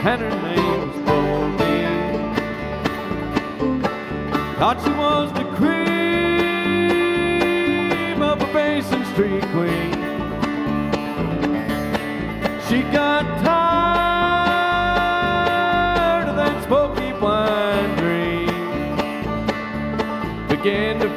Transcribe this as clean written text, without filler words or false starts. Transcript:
and her name was Goldie. Thought she was the cream of a Basin Street queen. She got tired of that smoky wine dream, began to